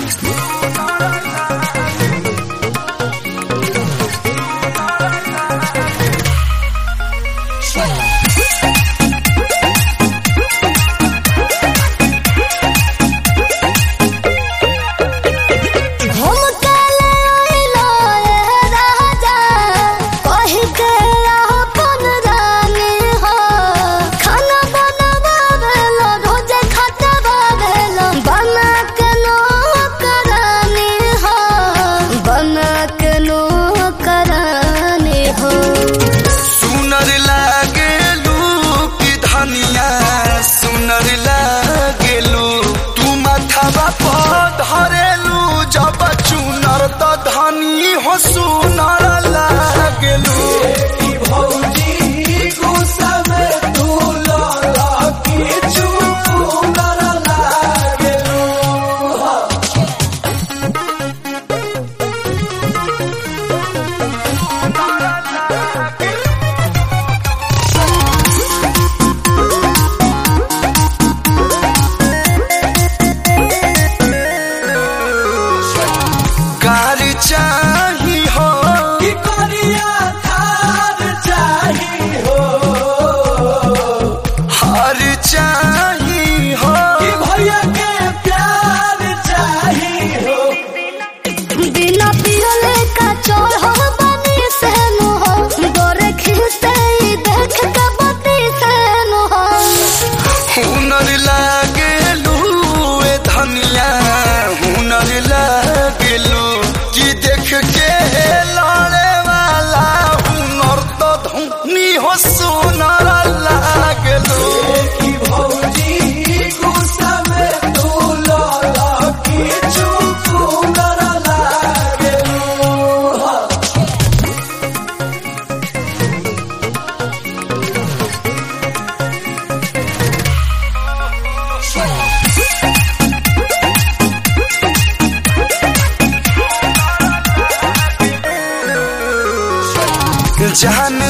सुनर लागेलू तू माथावा पर धरेलू जब चुनर त धनी हो सुनर लागेलू भौजी गुस्सा में तू लड़ा के चुनर लागेलू चाही हो कि करिया थार चाही हो हर चाही हो कि भैया के प्यार चाही हो बिना पियले का चोर हो बनी से नो हो गोरे खिलते देख के बती से नो हो हुनर लागेलू ए धनिया हुनर लागेलू कि देख के लड़े वाला हुनर तो धनी हो सुनर लागेलू कि भौजी गुस्सा में तू लड़ा के चुनर लागेलू जाने